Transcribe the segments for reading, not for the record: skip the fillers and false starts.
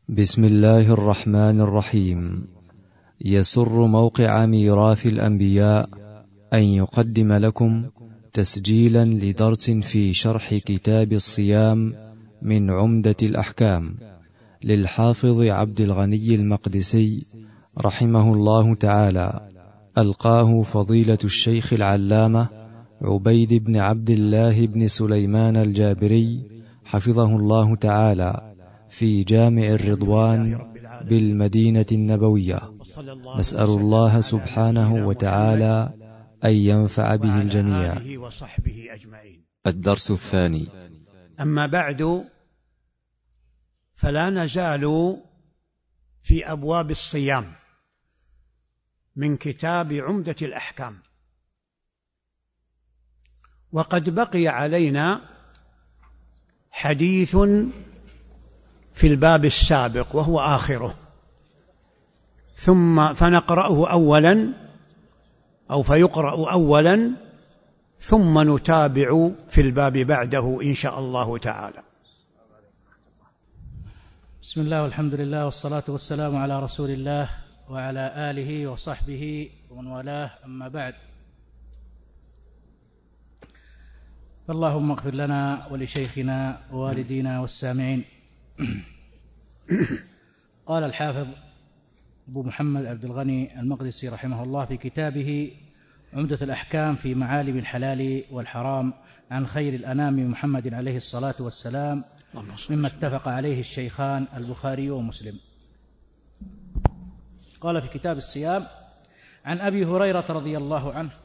بسم الله الرحمن الرحيم. يسر موقع ميراث الأنبياء أن يقدم لكم تسجيلا لدرس في شرح كتاب الصيام من عمدة الأحكام للحافظ عبد الغني المقدسي رحمه الله تعالى، ألقاه فضيلة الشيخ العلامة عبيد بن عبد الله بن سليمان الجابري حفظه الله تعالى في جامع الرضوان بالمدينة النبوية. نسأل الله سبحانه وتعالى أن ينفع به الجميع. وصحبه أجمعين. الدرس الثاني. أما بعد، فلا نزال في أبواب الصيام من كتاب عمدة الأحكام، وقد بقي علينا حديث في الباب السابق وهو آخره، ثم فنقرأه أولا أو فيقرأ أولا ثم نتابع في الباب بعده إن شاء الله تعالى. بسم الله والحمد لله والصلاة والسلام على رسول الله وعلى آله وصحبه ومن والاه، أما بعد، فاللهم اغفر لنا ولشيخنا ووالدينا والسامعين. قال الحافظ أبو محمد عبد الغني المقدسي رحمه الله في كتابه عمدة الأحكام في معالم الحلال والحرام عن خير الأنام محمد عليه الصلاة والسلام، مما اتفق عليه الشيخان البخاري ومسلم. قال في كتاب الصيام عن أبي هريرة رضي الله عنه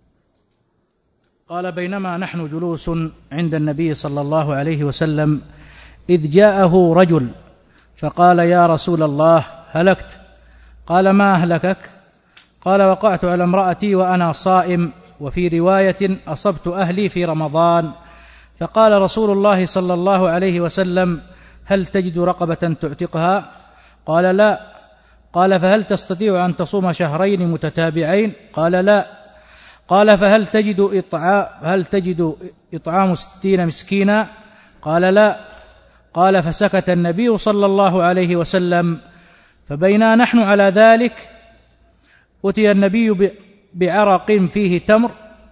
قال: بينما نحن جلوس عند النبي صلى الله عليه وسلم إذ جاءه رجل فقال: يا رسول الله، هلكت. قال: ما أهلكك؟ قال: وقعت على امرأتي وأنا صائم، وفي رواية: أصبت أهلي في رمضان. فقال رسول الله صلى الله عليه وسلم: هل تجد رقبة تعتقها؟ قال: لا. قال: فهل تستطيع أن تصوم شهرين متتابعين؟ قال: لا. قال: فهل تجد إطعام 60 مسكينا؟ قال: لا. قال: فسكت النبي صلى الله عليه وسلم. فبينا نحن على ذلك أتي النبي بعرق فيه تمر،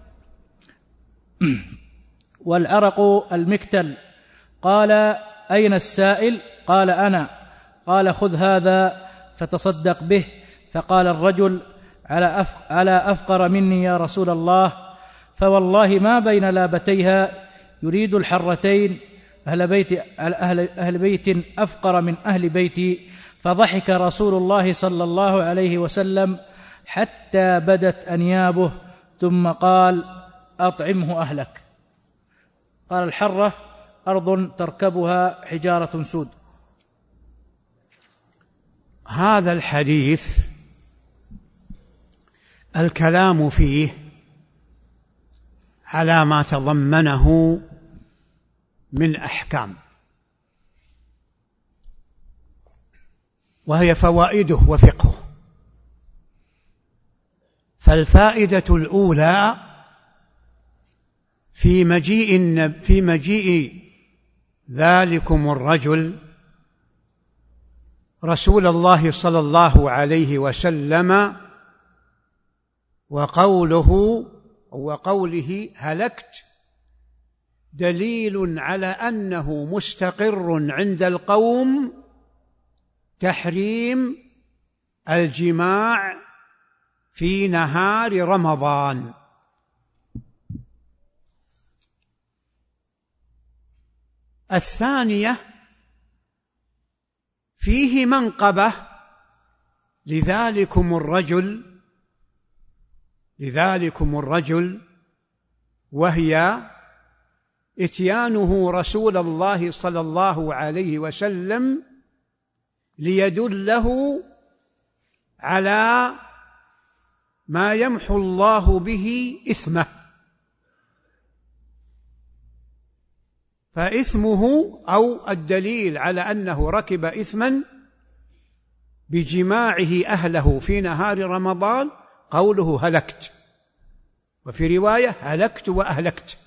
والعرق المكتل. قال: أين السائل؟ قال: أنا. قال: خذ هذا فتصدق به. فقال الرجل: على أفقر مني يا رسول الله، فوالله ما بين لابتيها يريد الحرتين أهل بيت أفقر من أهل بيتي. فضحك رسول الله صلى الله عليه وسلم حتى بدت أنيابه، ثم قال: أطعمه أهلك. قال: الحرة أرض تركبها حجارة سود. هذا الحديث الكلام فيه على ما تضمنه من أحكام، وهي فوائده وفقهه. فالفائدة الأولى في مجيء ذلكم الرجل رسول الله صلى الله عليه وسلم وقوله هلكت دليل على أنه مستقر عند القوم تحريم الجماع في نهار رمضان. الثانية فيه منقبة لذلكم الرجل، وهي إتيانه رسول الله صلى الله عليه وسلم ليدله على ما يمحو الله به إثمه، فإثمه أو الدليل على أنه ركب إثما بجماعه أهله في نهار رمضان قوله هلكت، وفي رواية هلكت وأهلكت.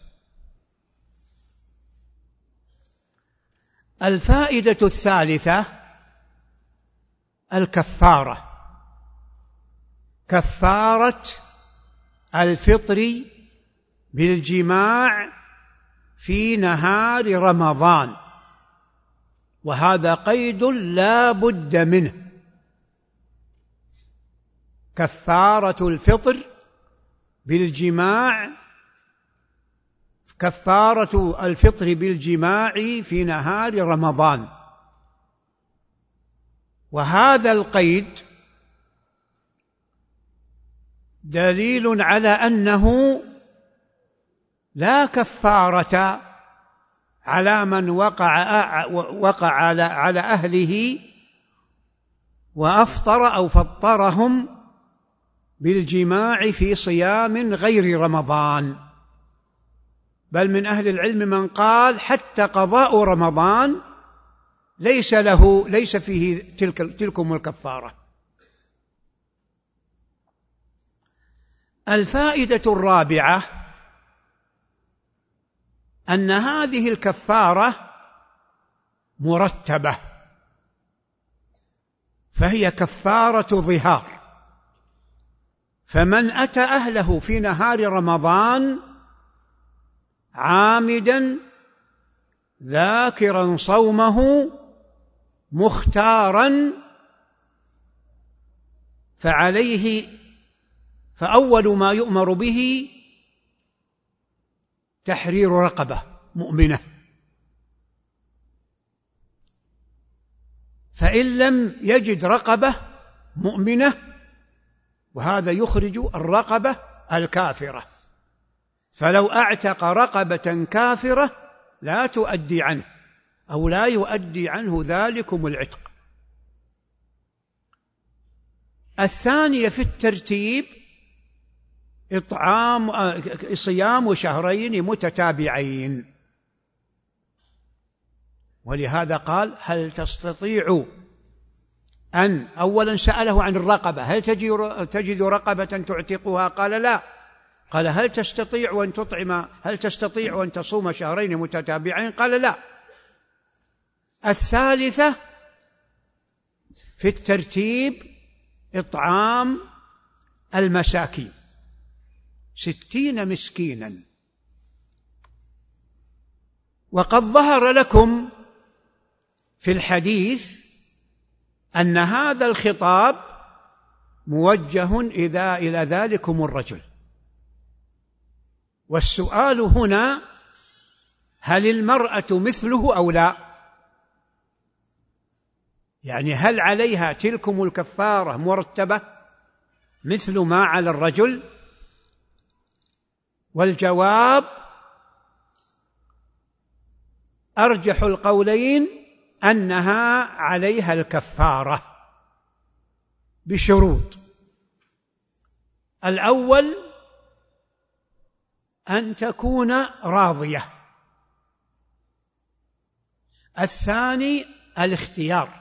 الفائدة الثالثة الكفارة، كفارة الفطر بالجماع في نهار رمضان، وهذا قيد لا بد منه. كفارة الفطر بالجماع، كفارة الفطر بالجماع في نهار رمضان، وهذا القيد دليل على أنه لا كفارة على من وقع على أهله وأفطر أو فطرهم بالجماع في صيام غير رمضان، بل من أهل العلم من قال حتى قضاء رمضان ليس فيه تلكم الكفارة. الفائدة الرابعة أن هذه الكفارة مرتبة، فهي كفارة ظهار، فمن أتى أهله في نهار رمضان عامدا ذاكرا صومه مختارا فأول ما يؤمر به تحرير رقبة مؤمنة، فإن لم يجد رقبة مؤمنة، وهذا يخرج الرقبة الكافرة، فلو أعتق رقبة كافرة لا تؤدي عنه أو لا يؤدي عنه ذلكم العتق. الثانية في الترتيب صيام شهرين متتابعين، ولهذا قال هل تستطيع أن، أولا سأله عن الرقبة، هل تجد رقبة تعتقها؟ قال لا. قال هل تستطيع أن تصوم شهرين متتابعين؟ قال لا. الثالثة في الترتيب إطعام المساكين 60 مسكينا. وقد ظهر لكم في الحديث أن هذا الخطاب موجه إلى ذلكم الرجل، والسؤال هنا هل المرأة مثله أو لا؟ يعني هل عليها تلكم الكفارة مرتبة مثل ما على الرجل؟ والجواب أرجح القولين أنها عليها الكفارة بشروط. الأول أن تكون راضية، الثاني الاختيار،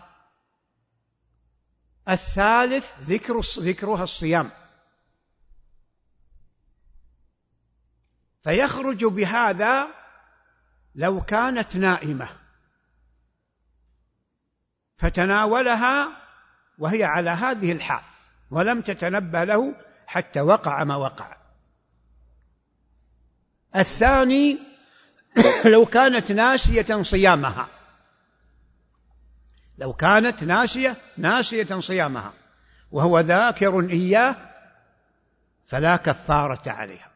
الثالث ذكرها الصيام. فيخرج بهذا لو كانت نائمة فتناولها وهي على هذه الحال ولم تتنبه له حتى وقع ما وقع. الثاني لو كانت ناسية صيامها، لو كانت ناسية صيامها وهو ذاكر إياه فلا كفارة عليها.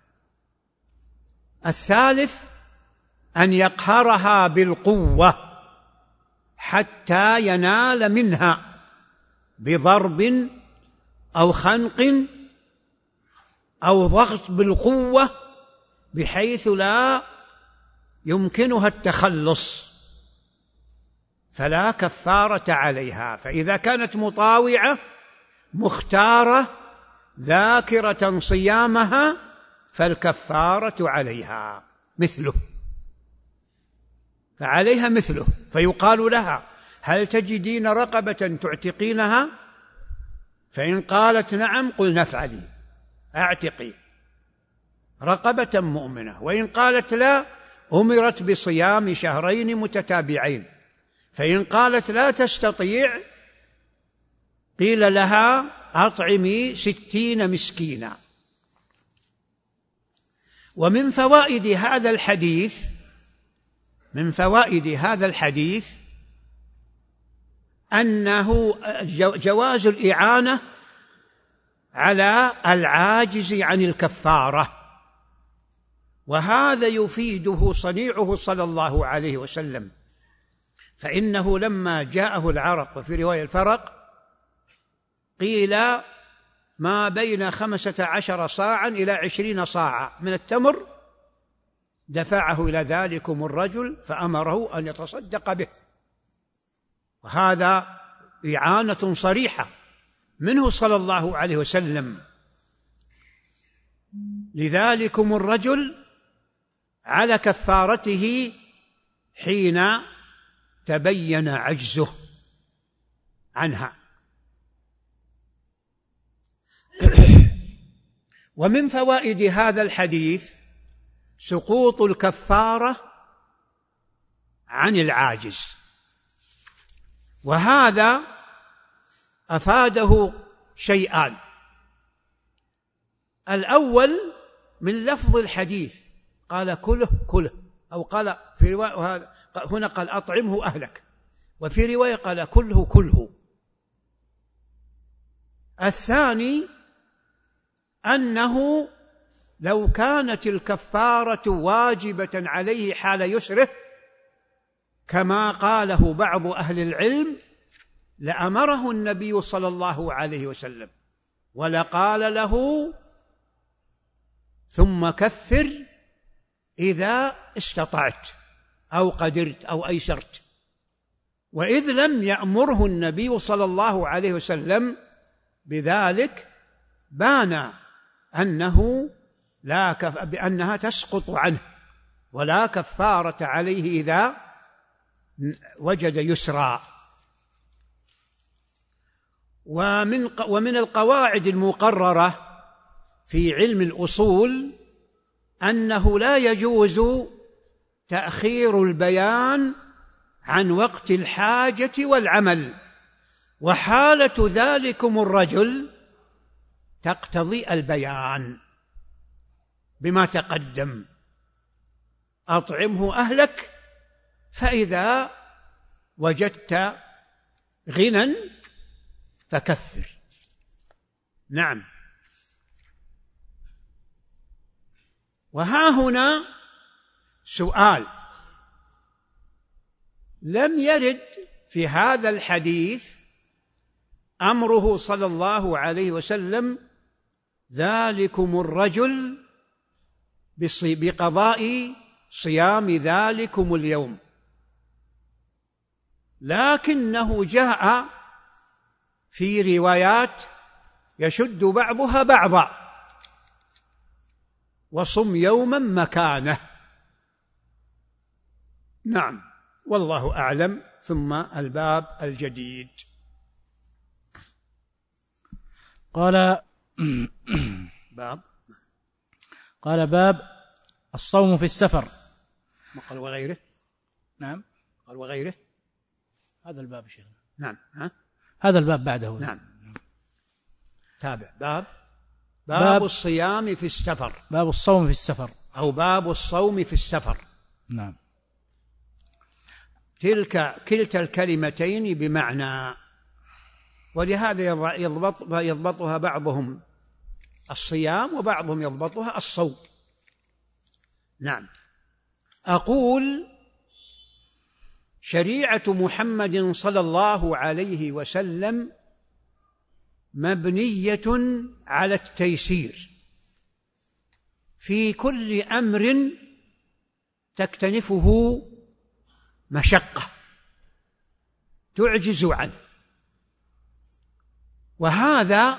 الثالث أن يقهرها بالقوة حتى ينال منها بضرب أو خنق أو ضغط بالقوة بحيث لا يمكنها التخلص، فلا كفارة عليها. فإذا كانت مطاوعة مختارة ذاكرة صيامها فالكفارة عليها مثله، فعليها مثله. فيقال لها هل تجدين رقبة تعتقينها؟ فإن قالت نعم قلنا افعلي اعتقي رقبة مؤمنة، وإن قالت لا أمرت بصيام شهرين متتابعين، فإن قالت لا تستطيع قيل لها أطعمي 60 مسكينا. ومن فوائد هذا الحديث أنه جواز الإعانة على العاجز عن الكفارة، وهذا يفيده صنيعه صلى الله عليه وسلم، فإنه لما جاءه العرق وفي رواية الفرق قيل ما بين 15 صاعا إلى 20 صاعا من التمر، دفعه إلى ذلكم الرجل فأمره أن يتصدق به، وهذا إعانة صريحة منه صلى الله عليه وسلم لذلكم الرجل على كفارته حين تبين عجزه عنها. ومن فوائد هذا الحديث سقوط الكفارة عن العاجز، وهذا أفاده شيئان: الأول من لفظ الحديث قال كله، أو قال في رواية هنا قال أطعمه أهلك، وفي رواية قال كله. الثاني أنه لو كانت الكفارة واجبة عليه حال يسره كما قاله بعض أهل العلم لأمره النبي صلى الله عليه وسلم ولقال له ثم كفر إذا استطعت أو قدرت أو أيسرت. وإذ لم يأمره النبي صلى الله عليه وسلم بذلك بان بأنها تسقط عنه ولا كفارة عليه إذا وجد يسرا. ومن القواعد المقررة في علم الأصول أنه لا يجوز تأخير البيان عن وقت الحاجة والعمل، وحالة ذلكم الرجل تقتضي البيان بما تقدم: أطعمه أهلك، فإذا وجدت غنى فكفر. نعم. وها هنا سؤال: لم يرد في هذا الحديث أمره صلى الله عليه وسلم ذلكم الرجل بقضاء صيام ذلكم اليوم، لكنه جاء في روايات يشد بعضها بعضا: وصم يوما مكانه. نعم، والله أعلم. ثم الباب الجديد. قال باب الصوم في السفر. ما قال وغيره؟ نعم، قال وغيره. هذا الباب شيخنا. نعم. هذا الباب بعده. نعم. تابع. باب الصيام في السفر. باب الصوم في السفر، أو باب الصوم في السفر. نعم. كلتا الكلمتين بمعنى، ولهذا يضبطها بعضهم الصيام وبعضهم يضبطها الصوم. نعم. أقول: شريعة محمد صلى الله عليه وسلم مبنية على التيسير في كل أمر تكتنفه مشقة تعجز عنه، وهذا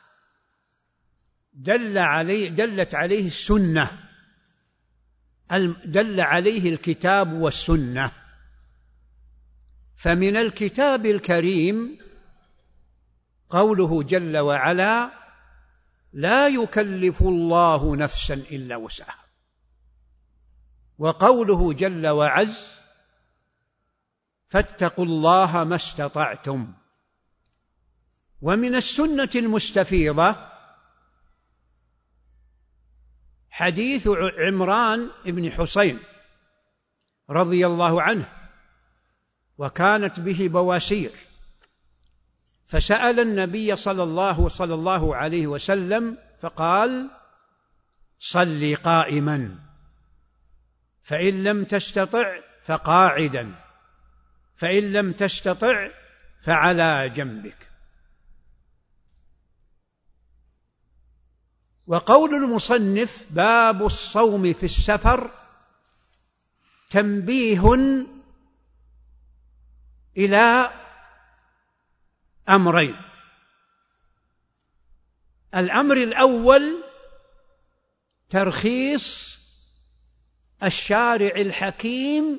دلت عليه السنة، دل عليه الكتاب والسنة. فمن الكتاب الكريم قوله جل وعلا: لا يكلف الله نفسا إلا وسعها، وقوله جل وعز: فاتقوا الله ما استطعتم. ومن السنة المستفيضة حديث عمران بن حسين رضي الله عنه، وكانت به بواسير، فسأل النبي صلى الله عليه وسلم فقال: صل قائما، فإن لم تستطع فقاعدا، فإن لم تستطع فعلى جنبك. وقول المصنف: باب الصوم في السفر، تنبيه إلى أمرين. الأمر الأول ترخيص الشارع الحكيم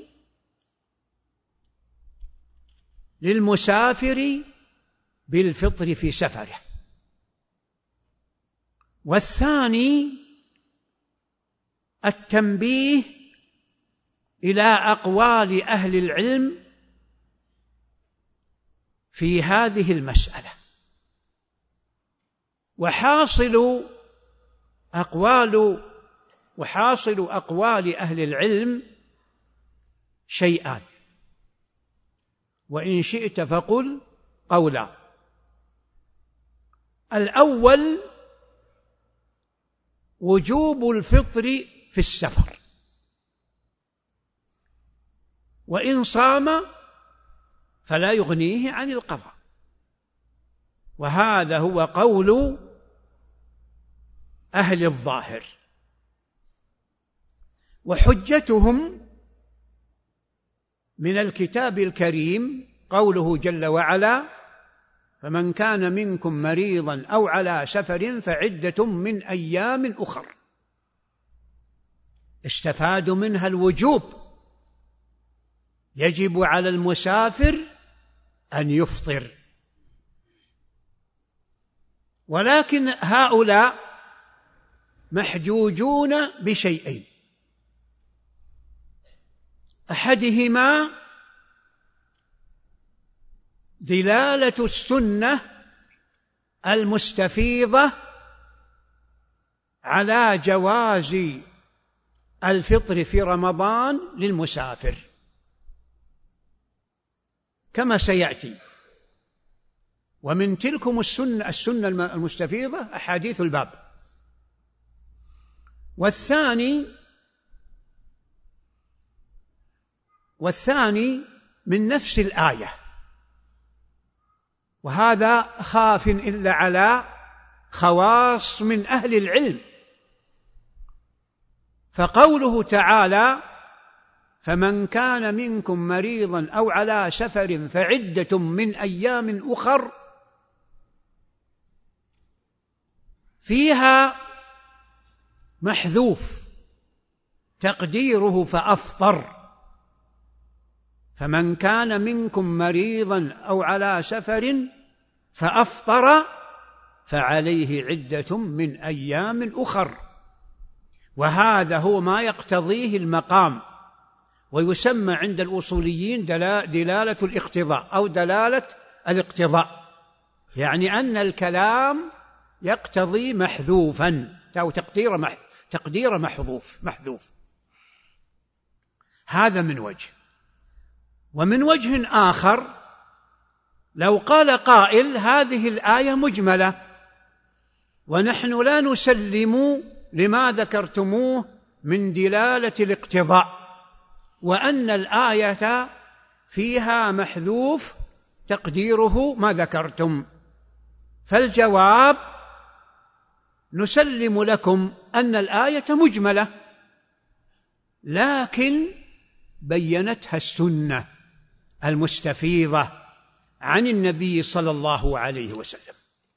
للمسافر بالفطر في سفره. والثاني التنبيه إلى أقوال أهل العلم في هذه المسألة. وحاصل أقوال أهل العلم شيئان، وإن شئت فقل قولا. الأول وجوب الفطر في السفر، وإن صام فلا يغنيه عن القضاء، وهذا هو قول أهل الظاهر. وحجتهم من الكتاب الكريم قوله جل وعلا: فمن كان منكم مريضا أو على سفر فعدة من أيام أخر. استفادوا منها الوجوب، يجب على المسافر أن يفطر. ولكن هؤلاء محجوجون بشيئين: أحدهما دلالة السنة المستفيضة على جواز الفطر في رمضان للمسافر كما سيأتي. ومن تلكم السنة المستفيضة أحاديث الباب. والثاني من نفس الآية، وهذا خاف إلا على خواص من أهل العلم. فقوله تعالى: فمن كان منكم مريضا أو على سفر فعدة من أيام أخر، فيها محذوف تقديره فأفطر. فمن كان منكم مريضا أو على سفر فأفطر فعليه عدة من أيام أخر. وهذا هو ما يقتضيه المقام، ويسمى عند الأصوليين دلالة الاقتضاء أو دلالة الاقتضاء، يعني أن الكلام يقتضي محذوفا أو تقدير محذوف. هذا من وجه. ومن وجه آخر، لو قال قائل: هذه الآية مجملة ونحن لا نسلم لما ذكرتموه من دلالة الاقتضاء، وأن الآية فيها محذوف تقديره ما ذكرتم، فالجواب: نسلم لكم أن الآية مجملة، لكن بينتها السنة المستفيضة عن النبي صلى الله عليه وسلم.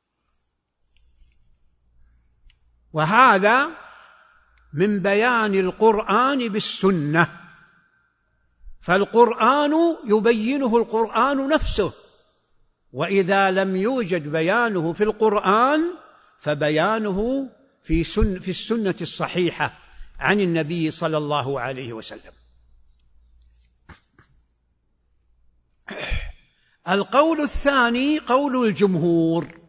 وهذا من بيان القرآن بالسنة، فالقرآن يبينه القرآن نفسه، وإذا لم يوجد بيانه في القرآن فبيانه في السنة الصحيحة عن النبي صلى الله عليه وسلم. القول الثاني قول الجمهور،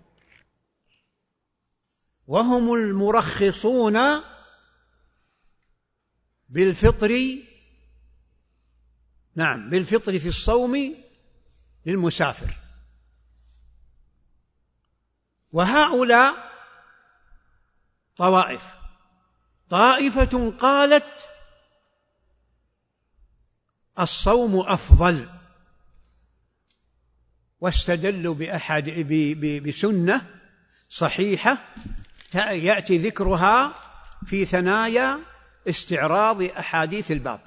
وهم المرخصون بالفطر، نعم، بالفطر في الصوم للمسافر. وهؤلاء طائفة قالت الصوم أفضل، واستدلوا بسنة صحيحة يأتي ذكرها في ثنايا استعراض أحاديث الباب.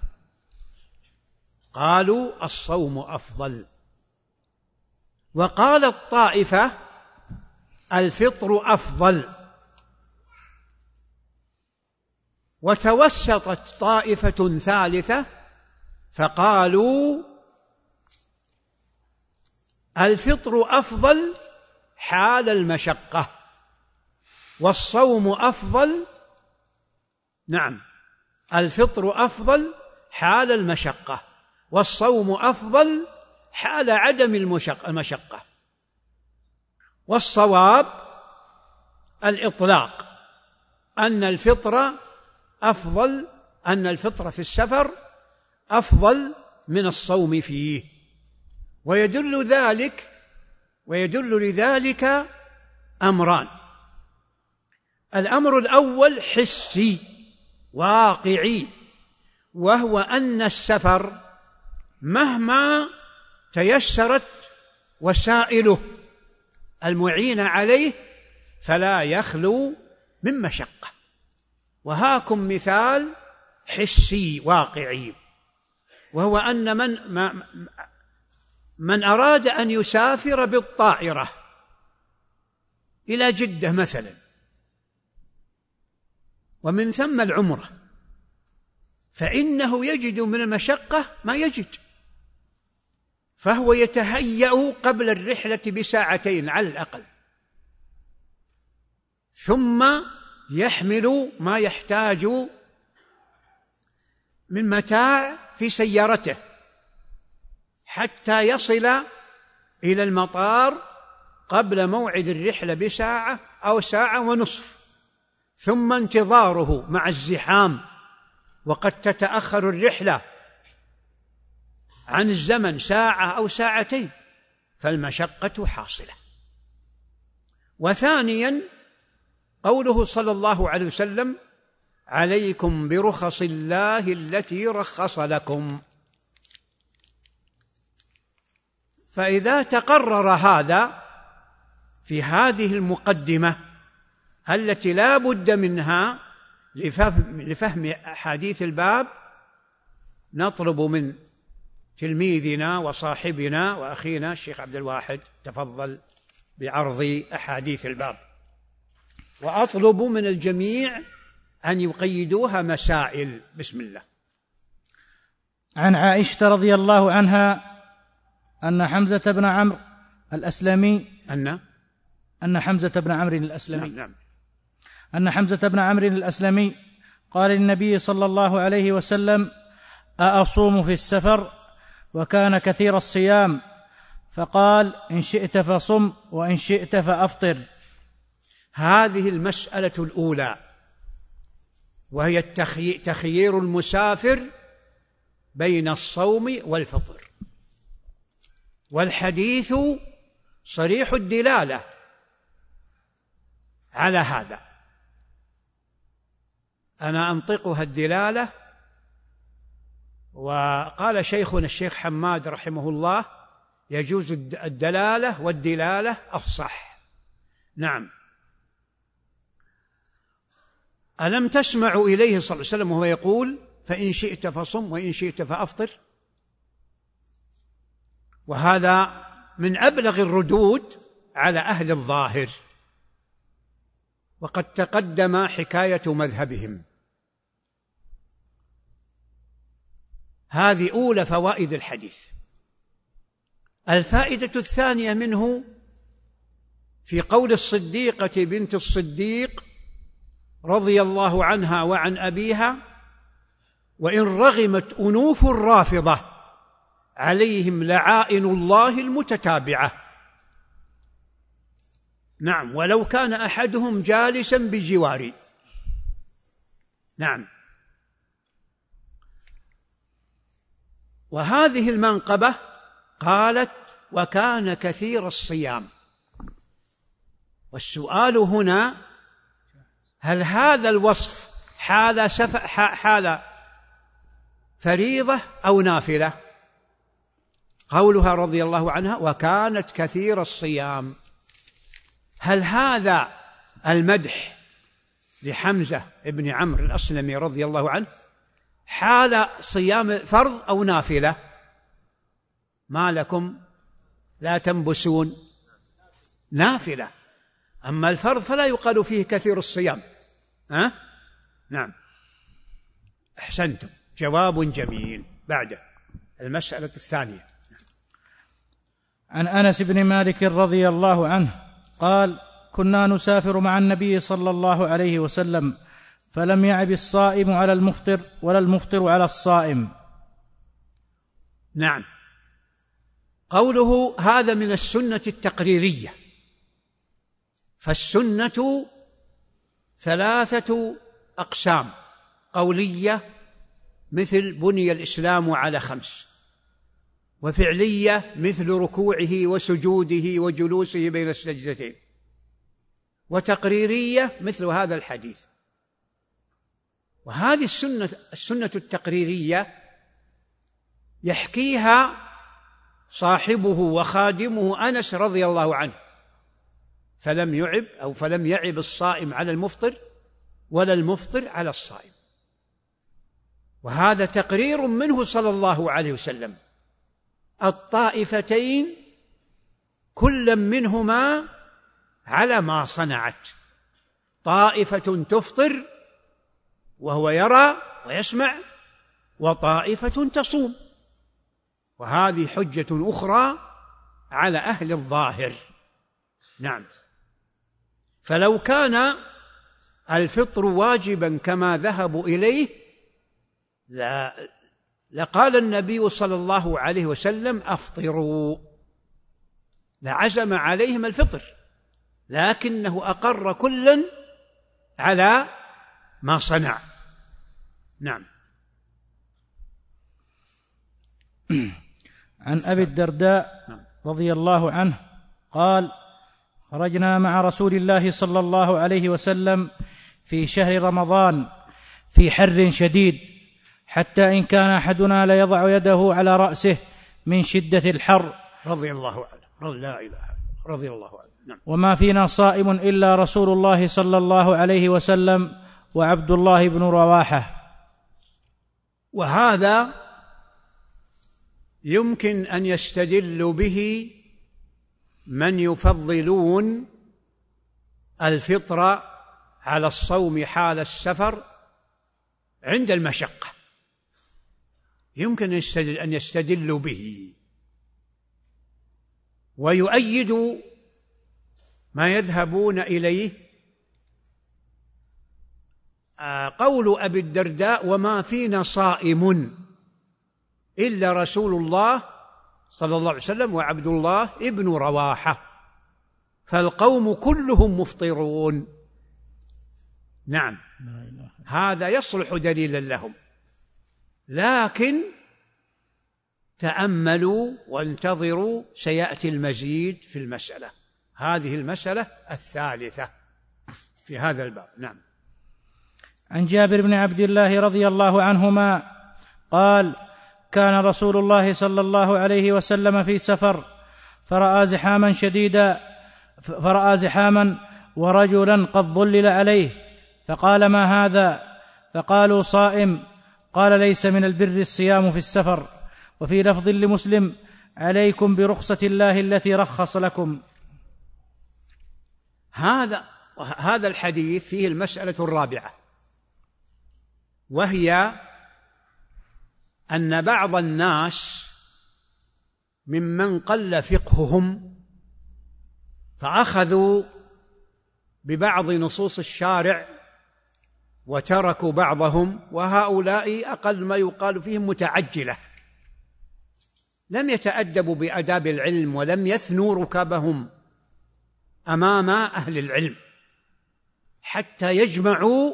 قالوا الصوم أفضل. وقالت طائفة الفطر أفضل. وتوسطت طائفة ثالثة فقالوا الفطر أفضل حال المشقة، والصوم أفضل، نعم، الفطر أفضل حال المشقة، والصوم أفضل حال عدم المشقة. والصواب الإطلاق، أن الفطر أفضل، أن الفطر في السفر أفضل من الصوم فيه. ويدل لذلك أمران: الأمر الأول حسي واقعي، وهو أن السفر مهما تيسرت وسائله المعينة عليه فلا يخلو من مشقة. وهاكم مثال حسي واقعي، وهو أن من أراد أن يسافر بالطائرة إلى جدة مثلا، ومن ثم العمرة، فإنه يجد من المشقة ما يجد، فهو يتهيأ قبل الرحلة بساعتين على الأقل، ثم يحمل ما يحتاج من متاع في سيارته حتى يصل إلى المطار قبل موعد الرحلة بساعة أو ساعة ونصف، ثم انتظاره مع الزحام، وقد تتأخر الرحلة عن الزمن ساعة أو ساعتين، فالمشقة حاصلة. وثانيا قوله صلى الله عليه وسلم: عليكم برخص الله التي رخص لكم. فإذا تقرر هذا في هذه المقدمة التي لا بد منها لفهم أحاديث الباب، نطلب من تلميذنا وصاحبنا وأخينا الشيخ عبد الواحد تفضل بعرض أحاديث الباب، وأطلب من الجميع أن يقيدوها مسائل. بسم الله. عن عائشة رضي الله عنها أن حمزة بن عمرو الأسلمي أن حمزة بن عمرو الأسلمي نعم. أن حمزة بن عمرو الأسلمي قال للنبي صلى الله عليه وسلم: أأصوم في السفر؟ وكان كثير الصيام، فقال: إن شئت فصم وإن شئت فأفطر. هذه المسألة الأولى، وهي تخيير المسافر بين الصوم والفطر، والحديث صريح الدلالة على هذا. أنا أنطقها الدلالة. وقال شيخنا الشيخ حماد رحمه الله: يجوز الدلالة والدلالة أفصح. نعم. ألم تسمعوا إليه صلى الله عليه وسلم وهو يقول: فإن شئت فصم وإن شئت فأفطر؟ وهذا من أبلغ الردود على أهل الظاهر، وقد تقدم حكاية مذهبهم. هذه أولى فوائد الحديث. الفائدة الثانية منه في قول الصديقة بنت الصديق رضي الله عنها وعن أبيها: وإن رغمت أنوف الرافضة عليهم لعائن الله المتتابعة. نعم، ولو كان أحدهم جالسا بجواري. نعم. وهذه المنقبة قالت وكان كثير الصيام. والسؤال هنا هل هذا الوصف حال فريضة أو نافلة؟ قولها رضي الله عنها وكانت كثير الصيام، هل هذا المدح لحمزة ابن عمرو الأسلمي رضي الله عنه حال صيام فرض أو نافلة؟ ما لكم لا تنبسون؟ نافلة. أما الفرض فلا يقال فيه كثير الصيام. نعم، أحسنتم، جواب جميل. بعده المسألة الثانية. عن أنس بن مالك رضي الله عنه قال كنا نسافر مع النبي صلى الله عليه وسلم فلم يعب الصائم على المفطر ولا المفطر على الصائم. نعم، قوله هذا من السنة التقريرية، فالسنة ثلاثة أقسام: قولية مثل بني الإسلام على 5، وفعلية مثل ركوعه وسجوده وجلوسه بين السجدتين، وتقريرية مثل هذا الحديث. وهذه السنة التقريرية يحكيها صاحبه وخادمه أنس رضي الله عنه، فلم يعب الصائم على المفطر ولا المفطر على الصائم. وهذا تقرير منه صلى الله عليه وسلم. الطائفتين كل منهما على ما صنعت، طائفة تفطر وهو يرى ويسمع، وطائفة تصوم، وهذه حجة أخرى على أهل الظاهر. نعم، فلو كان الفطر واجبا كما ذهبوا إليه لقال النبي صلى الله عليه وسلم أفطروا، لعزم عليهم الفطر، لكنه أقر كلا على ما صنع. نعم. عن أبي الدرداء رضي الله عنه قال خرجنا مع رسول الله صلى الله عليه وسلم في شهر رمضان في حر شديد، حتى إن كان أحدنا ليضع يده على رأسه من شدة الحر رضي الله عنه. لا إله رضي الله عنه. نعم. وما فينا صائم إلا رسول الله صلى الله عليه وسلم وعبد الله بن رواحة. وهذا يمكن أن يستدل به من يفضلون الفطر على الصوم حال السفر عند المشقة، يمكن أن يستدلوا به، ويؤيد ما يذهبون إليه قول أبي الدرداء وما فينا صائم إلا رسول الله صلى الله عليه وسلم وعبد الله ابن رواحة، فالقوم كلهم مفطرون. نعم، هذا يصلح دليلا لهم، لكن تأملوا وانتظروا، سيأتي المزيد في المسألة. هذه المسألة الثالثة في هذا الباب. نعم. عن جابر بن عبد الله رضي الله عنهما قال كان رسول الله صلى الله عليه وسلم في سفر فرأى زحاما ورجلا قد ظلل عليه، فقال ما هذا؟ فقالوا صائم. قال ليس من البر الصيام في السفر. وفي لفظ لمسلم عليكم برخصة الله التي رخص لكم. هذا الحديث فيه المسألة الرابعة، وهي أن بعض الناس ممن قل فقههم فأخذوا ببعض نصوص الشارع وتركوا بعضهم، وهؤلاء أقل ما يقال فيهم متعجلة، لم يتأدبوا بآداب العلم ولم يثنوا ركابهم أمام أهل العلم حتى يجمعوا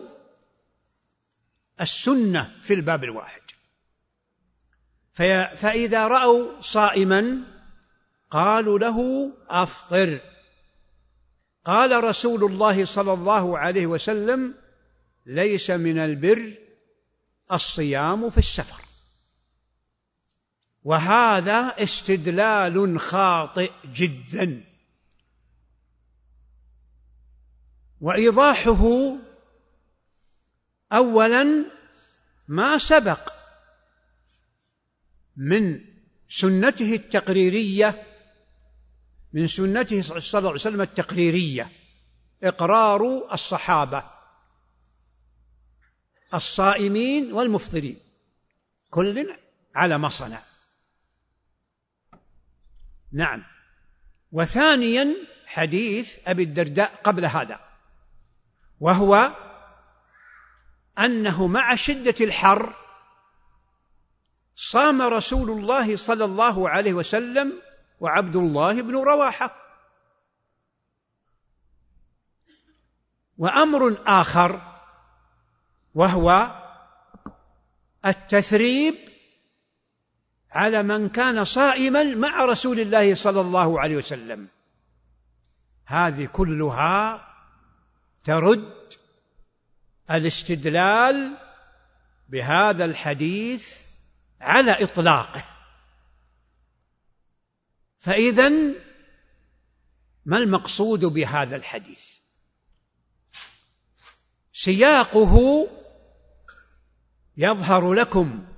السنة في الباب الواحد. فإذا رأوا صائما قالوا له أفطر. قال رسول الله صلى الله عليه وسلم: ليس من البر الصيام في السفر. وهذا استدلال خاطئ جدا، وإيضاحه أولا ما سبق من سنته التقريرية، من سنته صلى الله عليه وسلم التقريرية، إقرار الصحابة الصائمين والمفطرين كل على ما صنع. نعم. وثانيا حديث أبي الدرداء قبل هذا، وهو أنه مع شدة الحر صام رسول الله صلى الله عليه وسلم وعبد الله بن رواحة. وأمر آخر وهو التثريب على من كان صائما مع رسول الله صلى الله عليه وسلم. هذه كلها ترد الاستدلال بهذا الحديث على إطلاقه. فإذن ما المقصود بهذا الحديث؟ سياقه يظهر لكم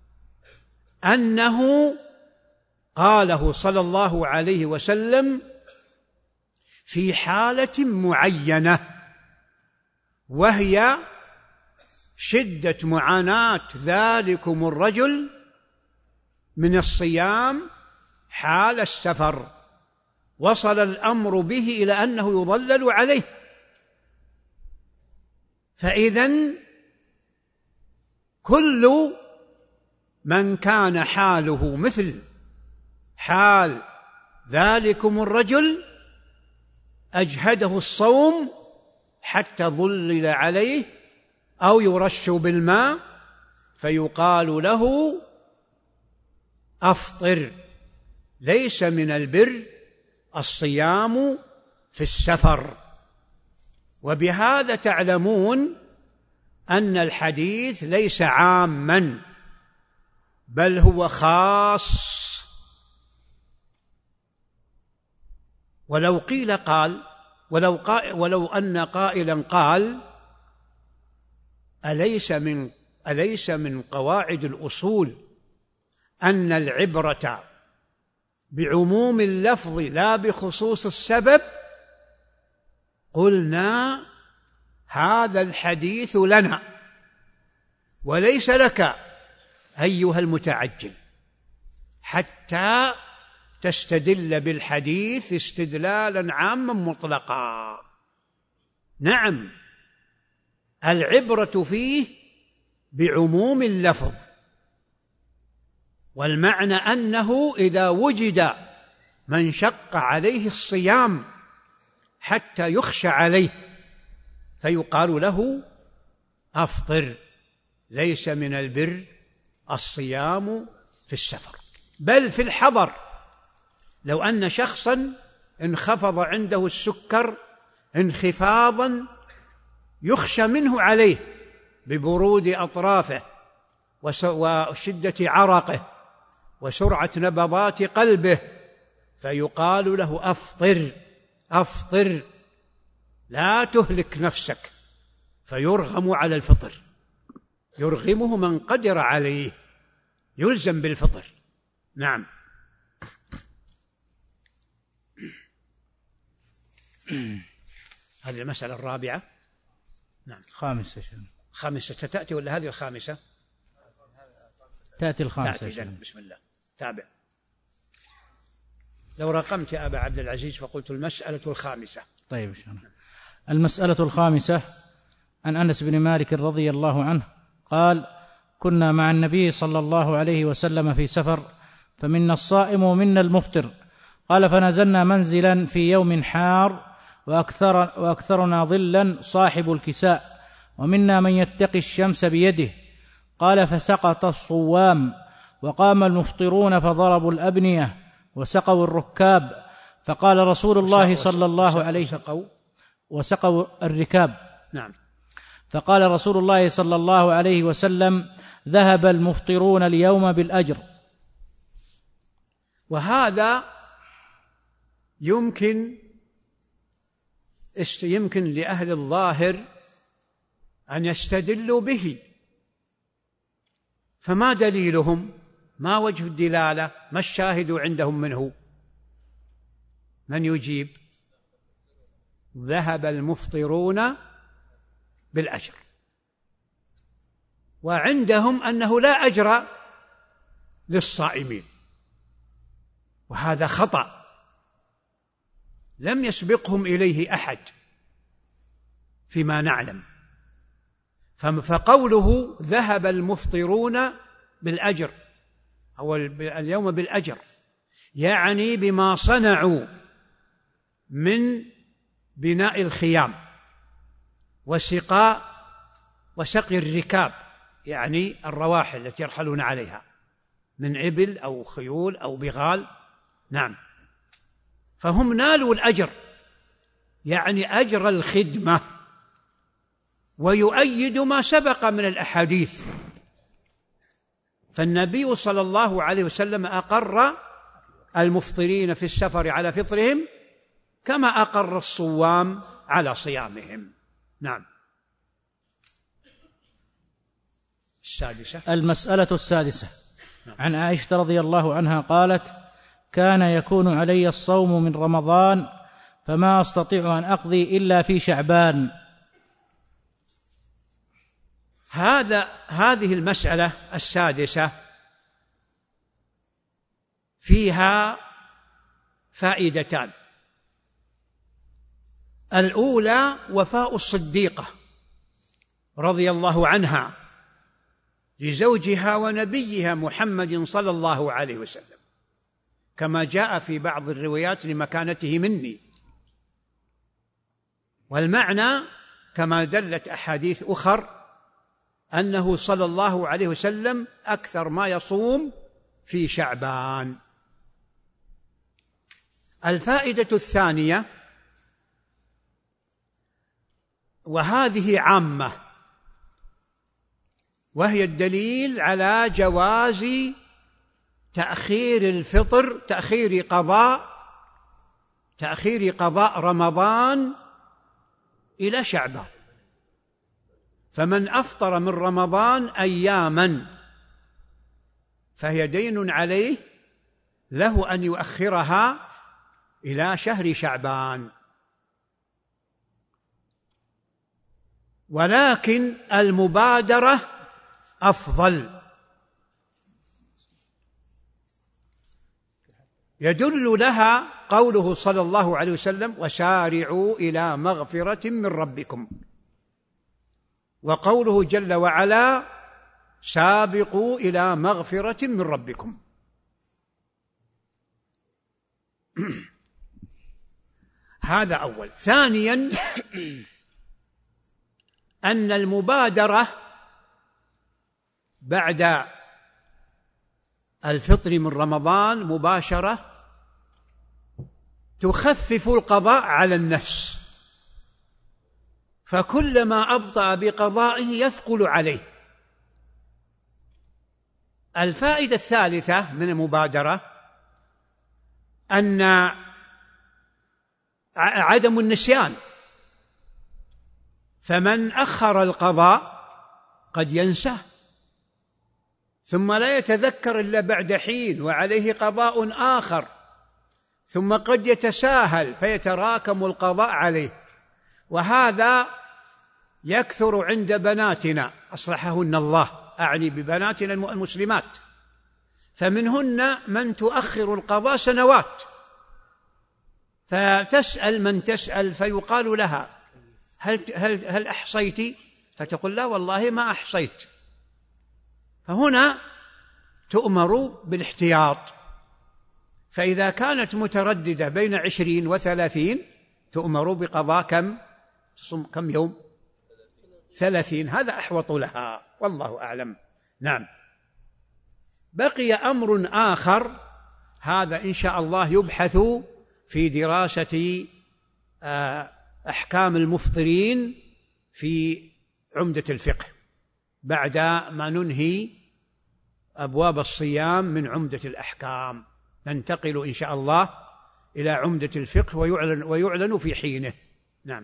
أنه قاله صلى الله عليه وسلم في حالة معينة، وهي شدة معاناة ذلكم الرجل من الصيام حال السفر، وصل الأمر به إلى أنه يظلل عليه. فإذن كل من كان حاله مثل حال ذلكم الرجل أجهده الصوم حتى ظلل عليه أو يرش بالماء فيقال له أفطر، ليس من البر الصيام في السفر. وبهذا تعلمون أن الحديث ليس عاما بل هو خاص. ولو قيل قال ولو أن قائلا قال: أليس من قواعد الأصول أن العبرة بعموم اللفظ لا بخصوص السبب؟ قلنا: هذا الحديث لنا وليس لك أيها المتعجل، حتى تستدل بالحديث استدلالا عاما مطلقا. نعم، العبرة فيه بعموم اللفظ، والمعنى أنه إذا وجد من شق عليه الصيام حتى يخشى عليه فيقال له أفطر، ليس من البر الصيام في السفر. بل في الحضر، لو أن شخصا انخفض عنده السكر انخفاضا يخشى منه عليه ببرود أطرافه وشدة عرقه وسرعة نبضات قلبه، فيقال له أفطر أفطر، لا تهلك نفسك، فيرغم على الفطر، يرغمه من قدر عليه، يلزم بالفطر. نعم. هذه المسألة الرابعة. نعم. خامسة تأتي ولا هذه الخامسة؟ تأتي الخامسة. تأتي. بسم الله، تابع. لو رقمت يا أبا عبد العزيز فقلت المسألة الخامسة. طيب. المسألة الخامسة عن أنس بن مالك رضي الله عنه قال: كنا مع النبي صلى الله عليه وسلم في سفر، فمنا الصائم ومنا المفطر. قال: فنزلنا منزلا في يوم حار، وأكثرنا ظلا صاحب الكساء، ومنا من يتقي الشمس بيده. قال: فسقط الصوام، وقام المفطرون فضربوا الأبنية وسقوا الركاب. فقال رسول الله صلى الله عليه وسلم: وسقوا الركاب. نعم. فقال رسول الله صلى الله عليه وسلم: ذهب المفطرون اليوم بالأجر. وهذا يمكن لأهل الظاهر أن يستدلوا به، فما دليلهم؟ ما وجه الدلالة؟ ما الشاهد عندهم منه؟ من يجيب؟ ذهب المفطرون بالأجر، وعندهم أنه لا أجر للصائمين، وهذا خطأ لم يسبقهم إليه أحد فيما نعلم. فقوله ذهب المفطرون بالأجر أو اليوم بالأجر يعني بما صنعوا من بناء الخيام وسقي الركاب، يعني الرواحل التي يرحلون عليها من إبل أو خيول أو بغال. نعم، فهم نالوا الأجر، يعني أجر الخدمة. ويؤيد ما سبق من الأحاديث، فالنبي صلى الله عليه وسلم أقر المفطرين في السفر على فطرهم كما أقر الصوام على صيامهم. نعم. المسألة السادسة. عن عائشة رضي الله عنها قالت: كان يكون علي الصوم من رمضان فما أستطيع أن أقضي إلا في شعبان. هذه المسألة السادسة فيها فائدتان. الأولى وفاء الصديقة رضي الله عنها لزوجها ونبيها محمد صلى الله عليه وسلم، كما جاء في بعض الروايات لمكانته مني. والمعنى كما دلت أحاديث أخر أنه صلى الله عليه وسلم أكثر ما يصوم في شعبان. الفائدة الثانية، وهذه عامة، وهي الدليل على جواز تأخير الفطر، تأخير قضاء رمضان إلى شعبان. فمن أفطر من رمضان أياما فهي دين عليه، له أن يؤخرها إلى شهر شعبان. ولكن المبادرة أفضل. يدل لها قوله صلى الله عليه وسلم: وسارعوا إلى مغفرة من ربكم، وقوله جل وعلا: سابقوا إلى مغفرة من ربكم. هذا أول. ثانيا، أن المبادرة بعد الفطر من رمضان مباشرة تخفف القضاء على النفس، فكلما أبطأ بقضائه يثقل عليه. الفائدة الثالثة من المبادرة أن عدم النسيان، فمن أخر القضاء قد ينساه ثم لا يتذكر إلا بعد حين وعليه قضاء آخر، ثم قد يتساهل فيتراكم القضاء عليه. وهذا يكثر عند بناتنا أصلحهن الله، أعني ببناتنا المسلمات، فمنهن من تؤخر القضاء سنوات، فتسأل من تسأل فيقال لها: هل أحصيت؟ فتقول: لا والله ما أحصيت. فهنا تؤمر بالاحتياط، فإذا كانت مترددة بين 20 و30 تؤمر بقضاء كم يوم؟ 30. هذا أحوط لها، والله أعلم. نعم. بقي أمر آخر، هذا إن شاء الله يبحث في دراسة أحكام المفطرين في عمدة الفقه بعد ما ننهي أبواب الصيام من عمدة الأحكام. ننتقل إن شاء الله إلى عمدة الفقه ويعلن في حينه. نعم.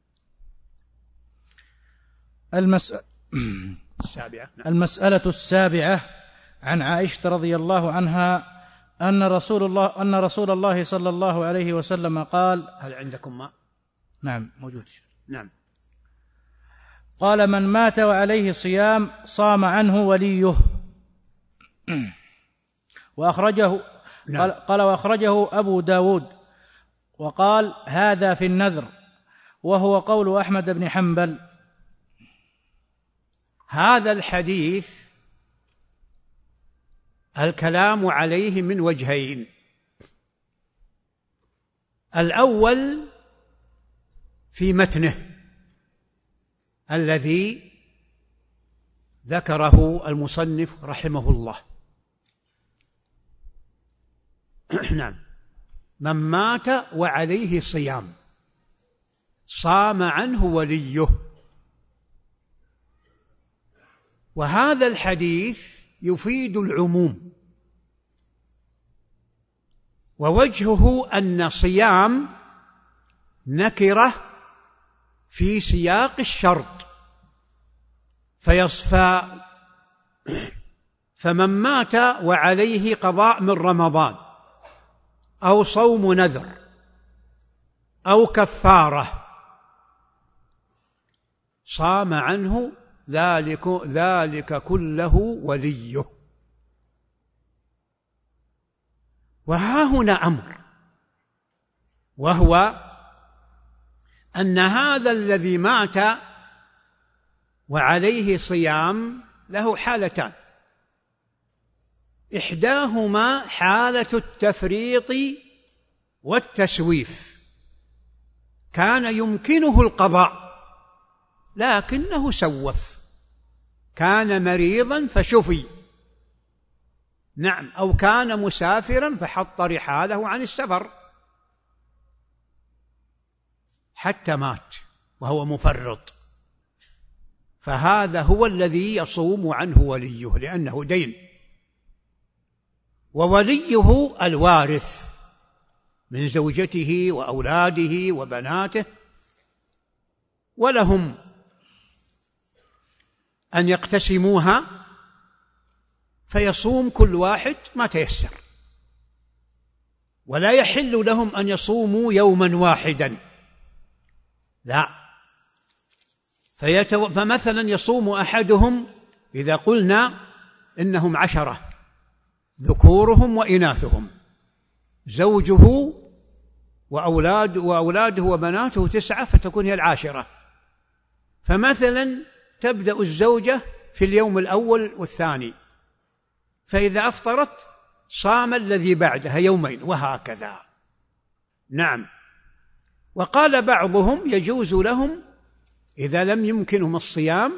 المسألة السابعة عن عائشة رضي الله عنها أن رسول الله صلى الله عليه وسلم قال: هل عندكم ماء؟ نعم موجود. نعم. قال: من مات وعليه صيام صام عنه وليه. وأخرجه نعم. قال وأخرجه أبو داود وقال: هذا في النذر، وهو قول أحمد بن حنبل. هذا الحديث الكلام عليه من وجهين. الأول في متنه الذي ذكره المصنف رحمه الله. نعم. من مات وعليه صيام صام عنه وليه. وهذا الحديث يفيد العموم، ووجهه أن صيام نكرة في سياق الشرط، فمن مات وعليه قضاء من رمضان أو صوم نذر أو كفارة صام عنه ذلك كله وليه. وها هنا أمر، وهو أن هذا الذي مات وعليه صيام له حالتان: إحداهما حالة التفريط والتسويف، كان يمكنه القضاء لكنه سوف، كان مريضا فشفي، نعم، أو كان مسافرا فحط رحاله عن السفر حتى مات وهو مفرط، فهذا هو الذي يصوم عنه وليه لأنه دين، ووليه الوارث من زوجته وأولاده وبناته، ولهم أن يقتسموها فيصوم كل واحد ما تيسر، ولا يحل لهم أن يصوموا يوما واحدا، لا، فمثلا يصوم أحدهم، إذا قلنا إنهم 10 ذكورهم وإناثهم، زوجه وأولاده وبناته 9 فتكون هي 10، فمثلا تبدأ الزوجة في اليوم الأول والثاني، فإذا أفطرت صام الذي بعدها يومين وهكذا. نعم. وقال بعضهم يجوز لهم إذا لم يمكنهم الصيام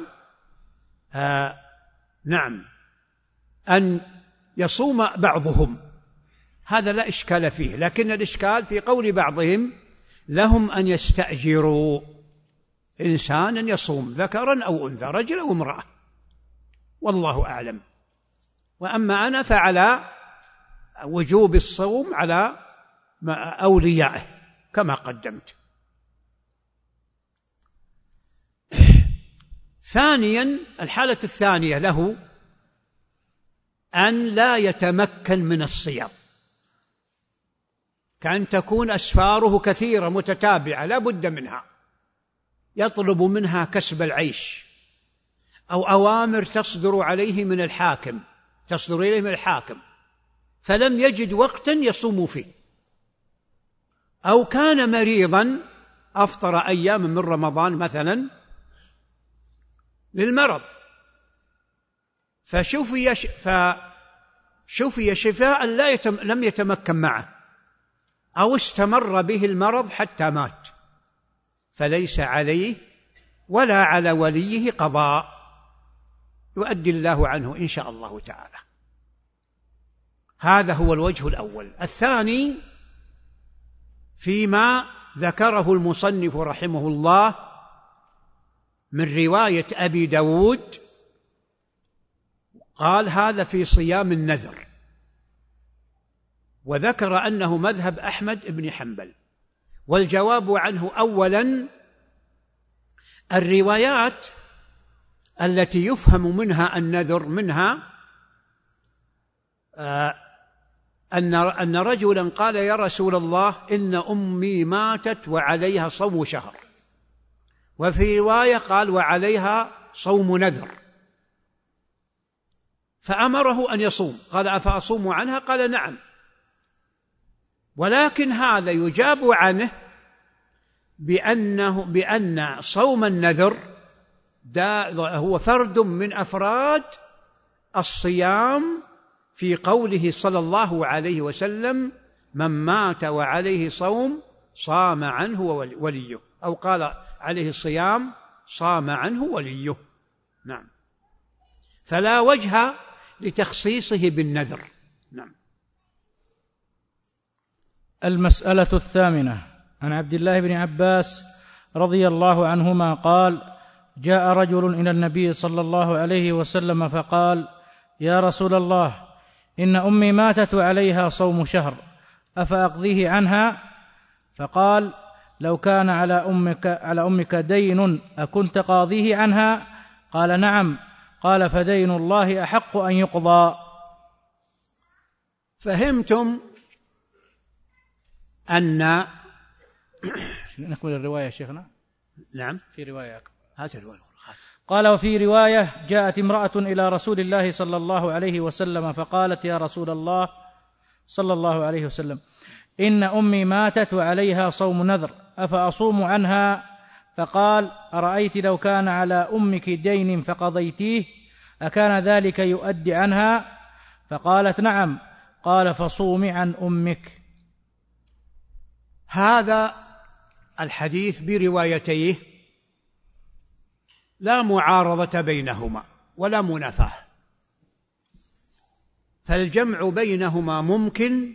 نعم أن يصوم بعضهم، هذا لا إشكال فيه، لكن الإشكال في قول بعضهم لهم أن يستأجروا إنسانا يصوم، ذكرا أو أنثى، رجل أو امرأة، والله أعلم. وأما أنا فعلى وجوب الصوم على أوليائه كما قدمت. ثانيا، الحالة الثانية له أن لا يتمكن من الصيام، كأن تكون أسفاره كثيرة متتابعة لا بد منها، يطلب منها كسب العيش، أو أوامر تصدر إليه من الحاكم فلم يجد وقتا يصوم فيه، أو كان مريضا أفطر أيام من رمضان مثلا للمرض فشفي شفاء لم يتمكن معه، أو استمر به المرض حتى مات، فليس عليه ولا على وليه قضاء، يؤدي الله عنه إن شاء الله تعالى. هذا هو الوجه الأول. الثاني فيما ذكره المصنف رحمه الله من رواية أبي داود، قال هذا في صيام النذر، وذكر أنه مذهب أحمد بن حنبل. والجواب عنه أولا الروايات التي يفهم منها النذر منها أن رجلا قال يا رسول الله إن أمي ماتت وعليها صوم شهر، وفي رواية قال وعليها صوم نذر، فأمره أن يصوم، قال أفأصوم عنها؟ قال نعم. ولكن هذا يجاب عنه بأن صوم النذر هو فرد من أفراد الصيام، في قوله صلى الله عليه وسلم من مات وعليه صوم صام عنه وليه، أو قال عليه الصيام صام عنه وليه. نعم، فلا وجه لتخصيصه بالنذر. نعم. المسألة الثامنة عن عبد الله بن عباس رضي الله عنهما قال جاء رجل إلى النبي صلى الله عليه وسلم فقال يا رسول الله إن أمي ماتت وعليها صوم شهر أفأقضيه عنها؟ فقال لو كان على أمك دين أكنت قاضيه عنها؟ قال نعم. قال فدين الله أحق أن يقضى. فهمتم أن نكمل الرواية شيخنا؟ نعم، في رواية هات الرواية. قال وفي رواية جاءت امرأة إلى رسول الله صلى الله عليه وسلم فقالت يا رسول الله صلى الله عليه وسلم إن أمي ماتت وعليها صوم نذر أفأصوم عنها؟ فقال أرأيت لو كان على أمك دين فقضيتيه أكان ذلك يؤدي عنها؟ فقالت نعم. قال فصومي عن أمك. هذا الحديث بروايتيه لا معارضة بينهما ولا منافاة، فالجمع بينهما ممكن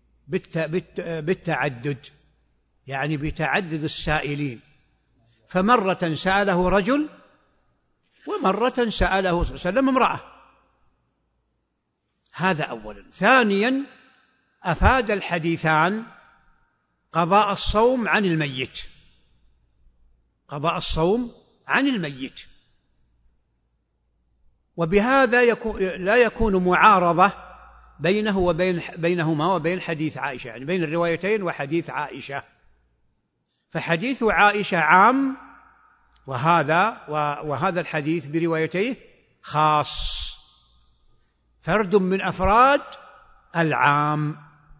بالتعدد، يعني بتعدد السائلين، فمرة سأله رجل ومرة سأله صلى الله عليه وسلم امرأة. هذا أولا. ثانيا أفاد الحديثان قضاء الصوم عن الميت، قضاء الصوم عن الميت، وبهذا لا يكون معارضة بينهما وبين حديث عائشة، يعني بين الروايتين وحديث عائشة. فحديث عائشة عام، وهذا الحديث بروايتيه خاص، فرد من أفراد العام،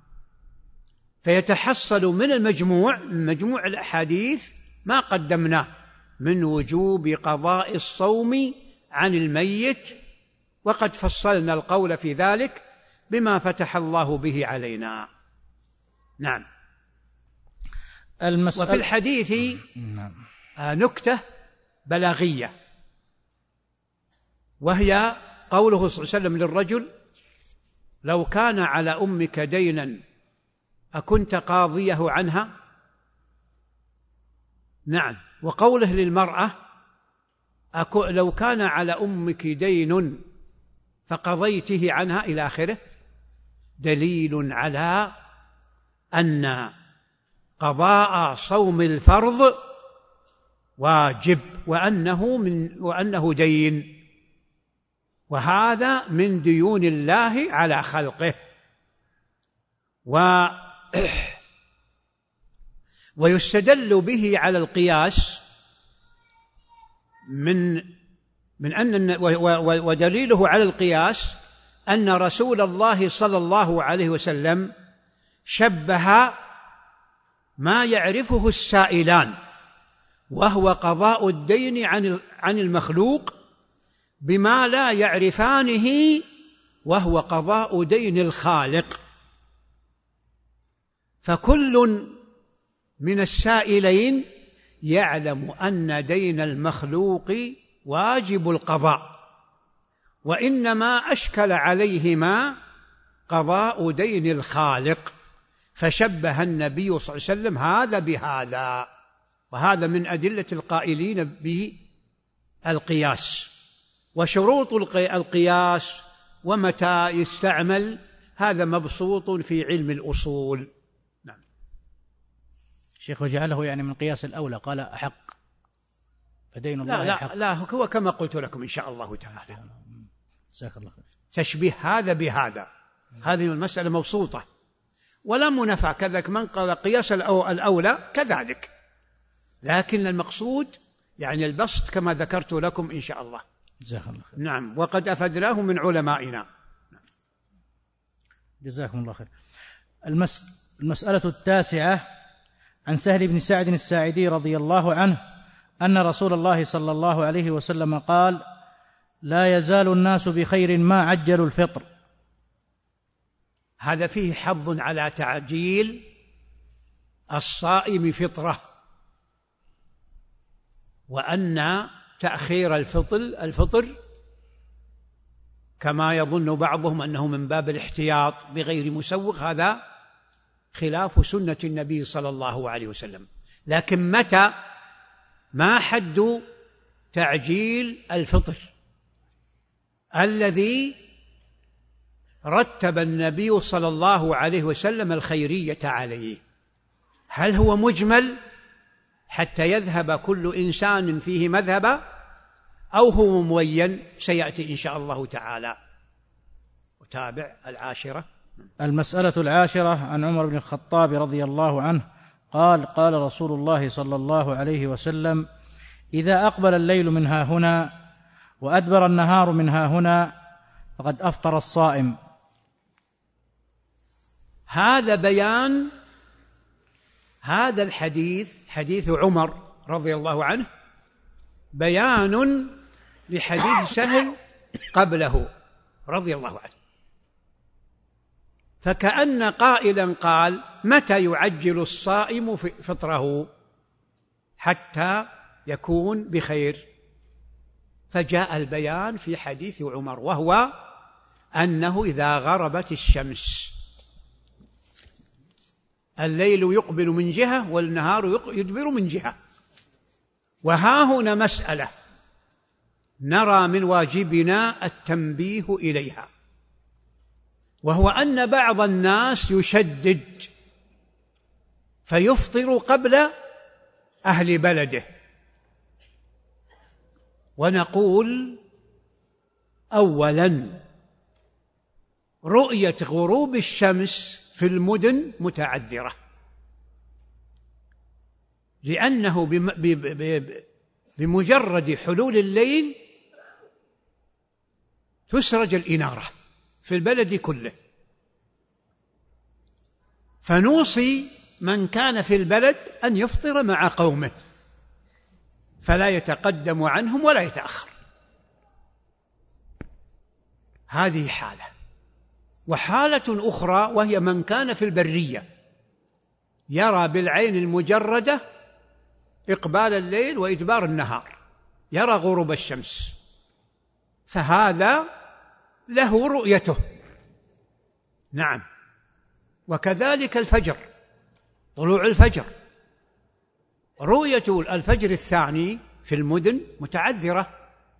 فيتحصل من مجموع الأحاديث ما قدمناه من وجوب قضاء الصوم عن الميت، وقد فصلنا القول في ذلك بما فتح الله به علينا. نعم. وفي الحديث نكتة بلاغية، وهي قوله صلى الله عليه وسلم للرجل لو كان على أمك دينا أكنت قاضيه عنها؟ نعم. وقوله للمرأة لو كان على أمك دين فقضيته عنها إلى آخره، دليل على أن قضاء صوم الفرض واجب، وأنه دين، وهذا من ديون الله على خلقه. ويستدل به على القياس ودليله على القياس أن رسول الله صلى الله عليه وسلم شبه ما يعرفه السائلان، وهو قضاء الدين عن المخلوق، بما لا يعرفانه، وهو قضاء دين الخالق. فكل من السائلين يعلم أن دين المخلوق واجب القضاء، وإنما أشكل عليهما قضاء دين الخالق، فشبه النبي صلى الله عليه وسلم هذا بهذا. وهذا من أدلة القائلين بالقياس. وشروط القياس ومتى يستعمل هذا مبسوط في علم الأصول. نعم. شيخ وجعله يعني من قياس الأولى، قال أحق، فدين الله أحق. لا هو كما قلت لكم إن شاء الله تعالى. جزاك الله خير. تشبيه هذا بهذا، هذه المسألة مبسوطة ولا منافع. كذلك من قال قياس الأولى كذلك، لكن المقصود يعني البسط كما ذكرت لكم إن شاء الله. جزاك الله خير. نعم، وقد أفدناه من علمائنا. جزاكم الله خير. المسألة التاسعة، عن سهل بن سعد الساعدي رضي الله عنه أن رسول الله صلى الله عليه وسلم قال: لا يزال الناس بخير ما عجلوا الفطر. هذا فيه حظ على تعجيل الصائم فطره، وأن تأخير الفطر كما يظن بعضهم أنه من باب الاحتياط بغير مسوغ، هذا خلاف سنة النبي صلى الله عليه وسلم. لكن متى، ما حد تعجيل الفطر الذي رتب النبي صلى الله عليه وسلم الخيرية عليه؟ هل هو مجمل حتى يذهب كل إنسان فيه مذهبا، أو هو مبين؟ سيأتي إن شاء الله تعالى. وتابع العاشرة. المسألة العاشرة، عن عمر بن الخطاب رضي الله عنه قال: قال رسول الله صلى الله عليه وسلم: إذا أقبل الليل من ها هنا وأدبر النهار من ها هنا فقد أفطر الصائم. هذا بيان هذا الحديث، حديث عمر رضي الله عنه، بيان لحديث سهل قبله رضي الله عنه. فكأن قائلا قال: متى يعجل الصائم فطره حتى يكون بخير؟ فجاء البيان في حديث عمر، وهو أنه إذا غربت الشمس، الليل يقبل من جهة والنهار يدبر من جهة. وها هنا مسألة نرى من واجبنا التنبيه إليها، وهو أن بعض الناس يشدد فيفطر قبل أهل بلده. ونقول: أولا، رؤية غروب الشمس في المدن متعذرة، لأنه بمجرد حلول الليل تسرج الإنارة في البلد كله، فنوصي من كان في البلد أن يفطر مع قومه، فلا يتقدم عنهم ولا يتأخر. هذه حالة. وحالة أخرى وهي من كان في البرية يرى بالعين المجردة إقبال الليل وإدبار النهار، يرى غروب الشمس، فهذا له رؤيته. نعم. وكذلك الفجر، طلوع الفجر، رؤية الفجر الثاني في المدن متعذرة.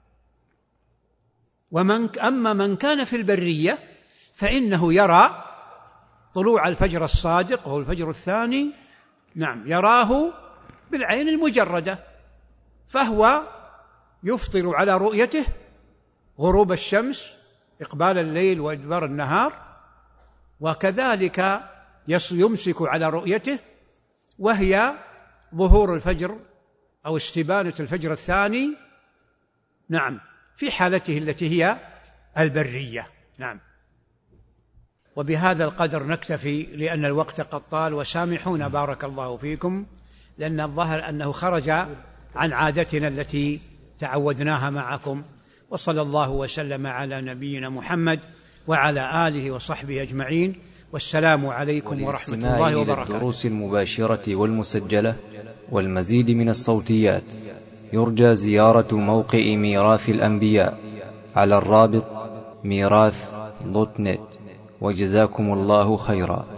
أما من كان في البرية فإنه يرى طلوع الفجر الصادق وهو الفجر الثاني، نعم، يراه بالعين المجردة، فهو يفطر على رؤيته غروب الشمس، إقبال الليل وإدبار النهار، وكذلك يمسك على رؤيته وهي ظهور الفجر أو استبانة الفجر الثاني، نعم، في حالته التي هي البرية. نعم. وبهذا القدر نكتفي لأن الوقت قد طال، وسامحونا بارك الله فيكم، لأن الظاهر أنه خرج عن عادتنا التي تعودناها معكم. وصلى الله وسلم على نبينا محمد وعلى آله وصحبه أجمعين، والسلام عليكم ورحمة الله وبركاته. للدروس المباشرة والمسجلة والمزيد من الصوتيات يرجى زيارة موقع ميراث الأنبياء على الرابط ميراث.net. وجزاكم الله خيرا.